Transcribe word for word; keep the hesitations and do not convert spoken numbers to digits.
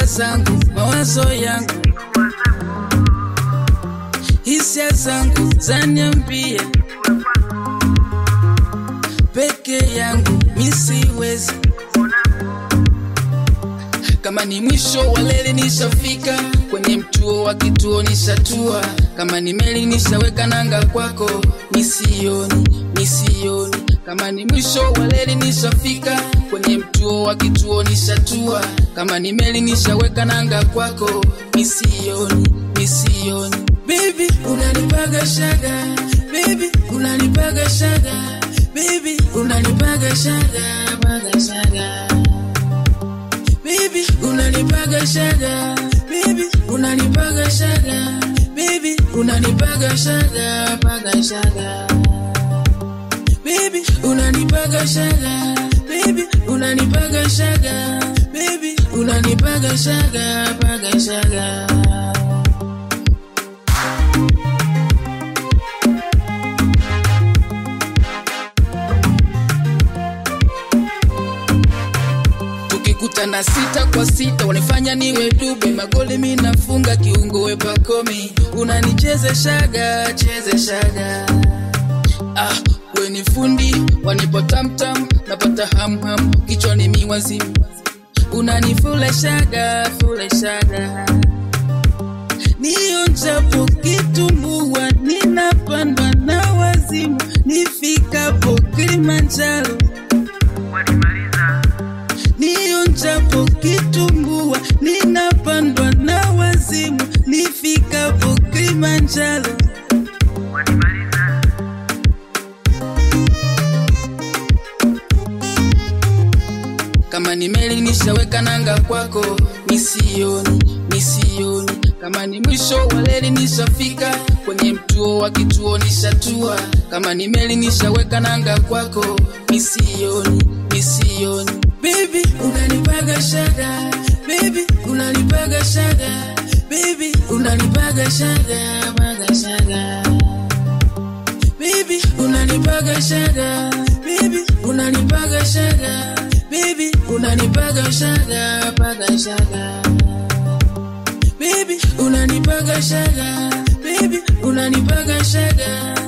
fikra zangu, mawazo yangu, hisia zangu zaniambia peke yangu misiwezi. Kama ni mwisho wa leli nishafika, kwenye mtuo wa kituo nishatua. Kama ni meli nishaweka nanga kwako, misioni, misioni. Kama ni mwisho wa leli nishafika, kwenye mtuo wa kituo nishatua. Kama ni meli nishaweka nanga kwako, misioni, misioni. Baby, unanipaga shaga, baby, unanipaga shaga, baby, unanipaga shaga, paga shaga. Baby, unanipaga shaga, baby, unanipaga shaga, baby, unanipaga shaga, paga shaga. Baby, unanipaga shaga, baby, unanipaga shaga, baby, unanipaga shaga, paga shaga. Tukikutana sita kwa sita wanifanya niwe dube, magoli mimi nafunga kiungo we Pacome. Unanicheze shaga, cheze shaga. Ah, we ni fundi, wanipo tam tam, napata ham ham, kichwani miwazimu. Unanifule shaga, fule shaga. Nionjapo kitumbua, ninapandwa na wazimu. Nifikapo Kilimanjaro wanimaliza. Nionjapo kitumbua, ninapandwa na wazimu. Nifikapo Kilimanjaro wanimaliza. Kama ni meli nishaweka nanga kwako, misioni, misioni. Kama ni mwisho wa leli nishafika, kwenye mtuo wa kituo nishatua. Kama ni meli nishaweka nanga kwako, misioni, misioni. Baby, unanipaga shaga, baby, unanipaga shaga, baby, unanipaga shaga, paga shaga. Baby, unanipaga shaga, baby, unanipaga shaga, baby, unanipaga shaga, paga shaga. Baby, unanipaga shaga, baby, unanipaga shaga,